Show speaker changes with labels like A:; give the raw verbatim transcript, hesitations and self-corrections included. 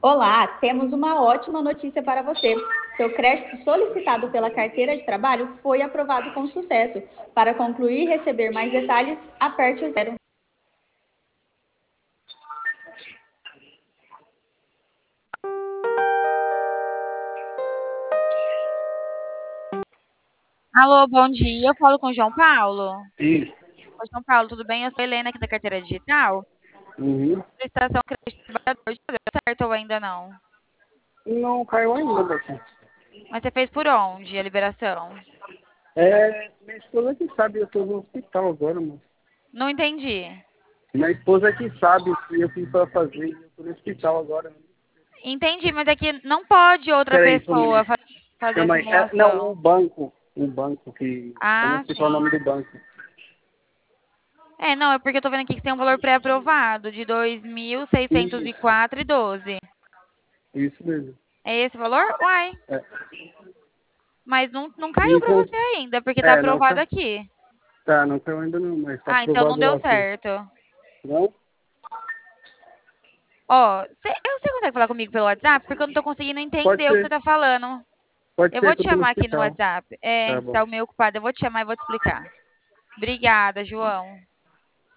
A: Olá, temos uma ótima notícia para você. Seu crédito solicitado pela carteira de trabalho foi aprovado com sucesso. Para concluir e receber mais detalhes, aperte o zero.
B: Alô, bom dia. Eu falo com o João Paulo.
C: Isso.
B: Oi, João Paulo, tudo bem? Eu sou a Helena aqui da Carteira Digital.
C: Uhum.
B: Solicitação crédito trabalhador, já deu certo ou ainda não?
C: Não caiu ainda, moça.
B: Mas você fez por onde a liberação?
C: É, minha esposa que sabe, eu tô no hospital agora, moça.
B: Não entendi.
C: Minha esposa que sabe que eu fiz pra fazer, eu tô no hospital agora.
B: Entendi, mas é que não pode outra
C: Peraí, só um
B: pessoa
C: minuto.
B: fa- fazer a
C: Calma aí. É, não,
B: simulação.
C: o banco. O banco que. Eu não
B: Ah,
C: sei qual é o
B: sim.
C: nome do banco.
B: É, não, é porque eu tô vendo aqui que tem um valor pré-aprovado de dois mil seiscentos e
C: Isso,
B: quatro e doze.
C: isso mesmo.
B: É esse o valor? Uai,
C: É.
B: mas não, não caiu
C: E
B: pra
C: com,
B: você ainda, porque tá
C: é, não,
B: aprovado
C: ca-
B: aqui.
C: tá, não caiu ainda não, mas tá
B: Ah, então não
C: aprovado
B: deu
C: lá sim.
B: certo.
C: Não?
B: Ó, cê, eu- você consegue falar comigo pelo WhatsApp? Porque eu não tô conseguindo
C: Pode
B: entender o que você
C: ser,
B: tá falando.
C: pode
B: Eu vou
C: ser que
B: te
C: eu tô no
B: chamar aqui no
C: hospital.
B: WhatsApp. É,
C: Tá
B: você
C: bom.
B: tá meio ocupado. Eu vou te chamar e vou te explicar. Obrigada, João.